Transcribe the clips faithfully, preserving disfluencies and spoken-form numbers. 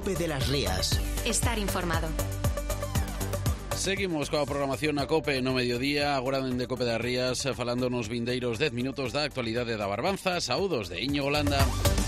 COPE de las Rías. Estar informado. Seguimos coa programación na COPE no mediodía, agora dende COPE das Rías, falando nos vindeiros dez minutos da actualidade da Barbanza. Saúdos de Íñigo Landa.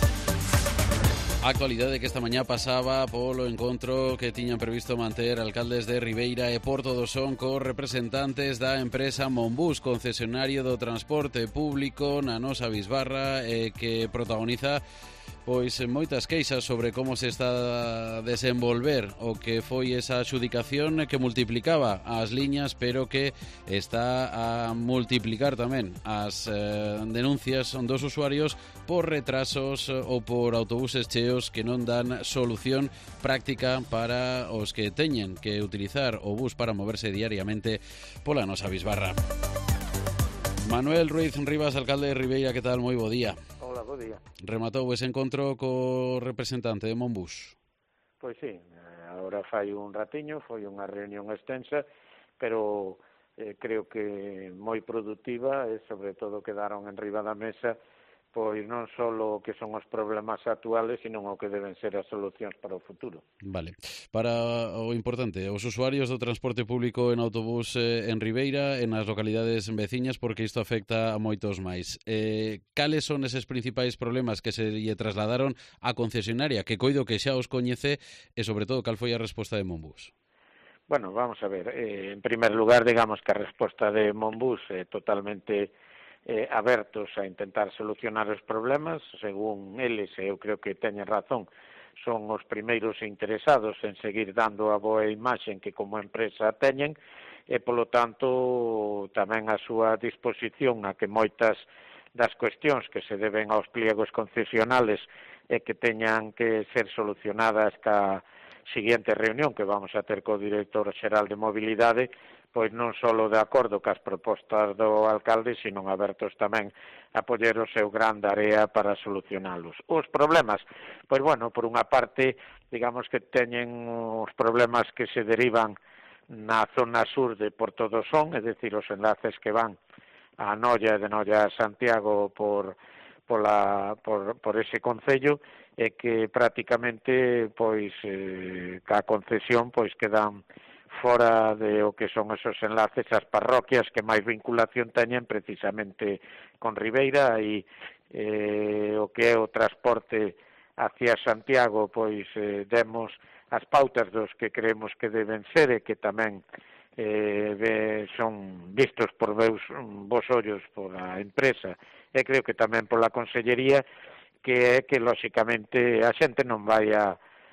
A actualidade que esta mañá pasaba polo encontro que tiñan previsto manter alcaldes de Ribeira e Porto do Son cos representantes da empresa Monbus, concesionario do transporte público na nosa bisbarra, eh, que protagoniza pois moitas queixas sobre como se está a desenvolver o que foi esa adxudicación que multiplicaba as liñas, pero que está a multiplicar tamén as eh, denuncias dos usuarios por retrasos ou por autobuses cheos que non dan solución práctica para os que teñen que utilizar o bus para moverse diariamente pola nosa bisbarra. Manuel Ruiz Rivas, alcalde de Ribeira, que tal? Moi bo día. Hola, bo día. Rematou ese encontro co representante de Monbus? Pois sí, agora fai un ratiño, foi unha reunión extensa, pero eh, creo que moi productiva e sobre todo quedaron en riba da mesa pois non só o que son os problemas actuales, sino o que deben ser as solucións para o futuro. Vale. Para o importante, os usuarios do transporte público en autobús eh, en Ribeira, en as localidades veciñas, porque isto afecta a moitos máis. Eh, cales son eses principais problemas que se lle trasladaron á concesionaria, que coido que xa os coñece, e sobre todo, cal foi a resposta de Monbus? Bueno, vamos a ver. Eh, en primer lugar, digamos que a resposta de Monbus é totalmente Eh, abertos a intentar solucionar os problemas, según eles, eu creo que teñen razón, son os primeiros interesados en seguir dando a boa imaxen que como empresa teñen, e polo tanto tamén a súa disposición a que moitas das cuestións que se deben aos pliegos concesionales e que teñan que ser solucionadas ca seguinte reunión que vamos a ter co director xeral de mobilidade, pois non só de acordo cas propostas do alcalde, sino abertos tamén a poñer o seu gran area para solucionalos. Os problemas, pois bueno, por unha parte, digamos que teñen os problemas que se derivan na zona sur de Porto do Son, é dicir, os enlaces que van a Noia e de Noia a Santiago por pola por por ese concello, e que prácticamente pois eh, ca concesión pois quedan fora de o que son esos enlaces as parroquias que máis vinculación teñen precisamente con Ribeira, e eh, o que é o transporte hacia Santiago, pois eh, demos as pautas dos que creemos que deben ser e que tamén eh, ve, son vistos por veus, vos ollos pola empresa e creo que tamén pola Consellería, que é que, lóxicamente, a xente non vai a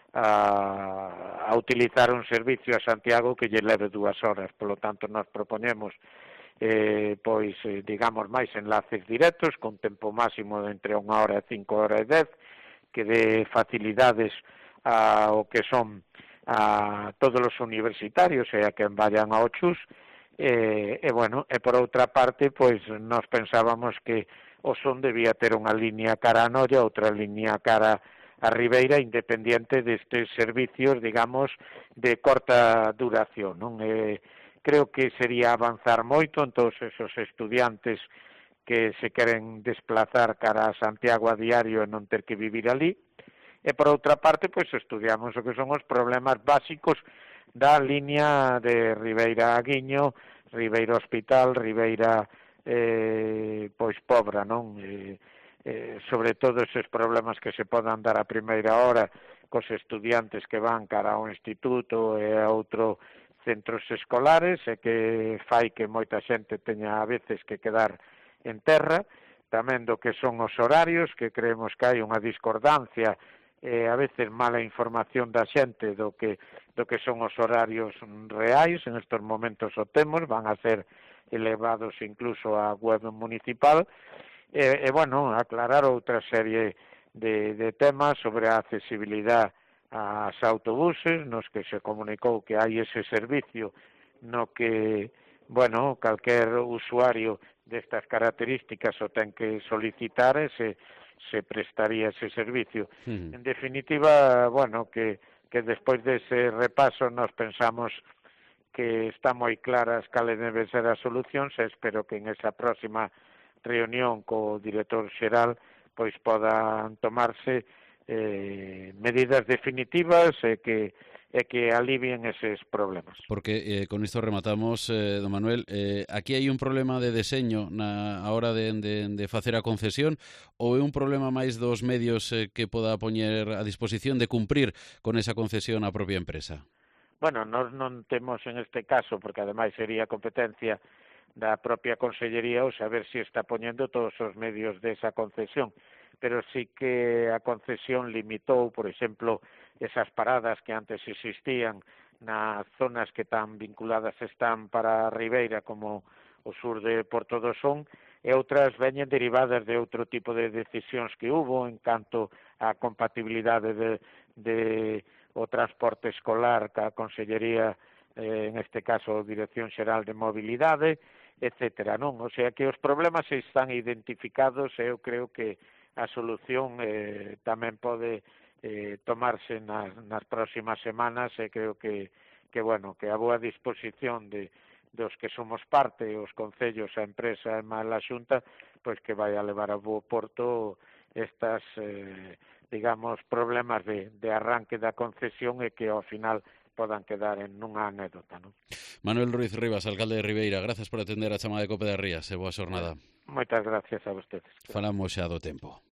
a, a utilizar un servicio a Santiago que lle leve dúas horas. Polo tanto, nos propoñemos eh, pois, eh, digamos, máis enlaces directos con tempo máximo de entre unha hora e cinco horas e dez, que dé facilidades ao que son a todos os universitarios e a quen vayan ao Chus, e, e bueno, e por outra parte, pois, nos pensábamos que o Son debía ter unha línea cara a Noia, outra línea cara a Ribeira, independiente destes servicios, digamos, de corta duración, non? Eh, creo que sería avanzar moito en todos esos estudiantes que se queren desplazar cara a Santiago a diario e non ter que vivir ali. E, por outra parte, pois, estudiamos o que son os problemas básicos da línea de Ribeira a Guiño, Ribeira Hospital, Ribeira, eh, pois, Pobra, non? Eh, Eh, sobre todo esos problemas que se podan dar a primeira hora cos estudiantes que van cara ao instituto e a outro centros escolares, e que fai que moita xente teña a veces que quedar en terra, tamén do que son os horarios, que creemos que hai unha discordancia e a veces mala información da xente do que do que son os horarios reais. En estos momentos o temos, van a ser elevados incluso á web municipal. E, e, bueno, aclarar outra serie de, de temas sobre a accesibilidade ás autobuses, nos que se comunicou que hai ese servicio no que, bueno, calquer usuario destas características o ten que solicitar e se, se prestaría ese servicio. Uh-huh. En definitiva, bueno, que, que despois dese repaso nos pensamos que está moi claras cales deben ser as solucións, e espero que en esa próxima reunión co director xeral pois podan tomarse eh, medidas definitivas e que e que alivien eses problemas. Porque eh, con isto rematamos, eh, don Manuel, eh, aquí hai un problema de deseño na a hora de, de, de facer a concesión ou é un problema máis dos medios eh, que poda poñer a disposición de cumprir con esa concesión a propia empresa? Bueno, nós non temos en este caso, porque ademais sería competencia da propia Consellería o saber se está poñendo todos os medios desa concesión, pero sí que a concesión limitou, por exemplo, esas paradas que antes existían nas zonas que tan vinculadas están para a Ribeira como o sur de Porto do Son, e outras veñen derivadas de outro tipo de decisións que hubo en canto á compatibilidade de, de o transporte escolar ca Consellería, eh, en este caso Dirección Xeral de Mobilidade, etcétera, non? O sea que os problemas están identificados e eu creo que a solución eh, tamén pode eh, tomarse nas, nas próximas semanas e creo que, que, bueno, que a boa disposición de, dos que somos parte, os concellos, a empresa e máis a Xunta, pois que vai a levar a bo porto estas, eh, digamos, problemas de, de arranque da concesión e que ao final podan quedar en unha anécdota, non? Manuel Ruiz Rivas, alcalde de Ribeira, grazas por atender a chamada de Cope das Rías e boa xornada. Moitas gracias a vostedes. Falamos xa do tempo.